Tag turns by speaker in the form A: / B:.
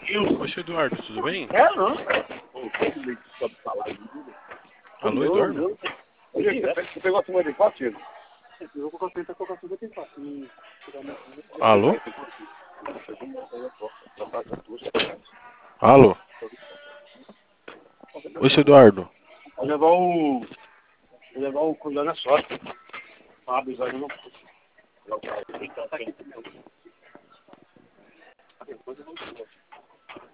A: Oxe, Eduardo, tudo bem?
B: É, não.
A: Alô, Eduardo?
B: Você pegou a turma de quatro, Diego?
A: Alô? Alô? Oxe, Eduardo.
B: Vou levar o coisa na sorte. Fábio, já não. Tá aqui, meu.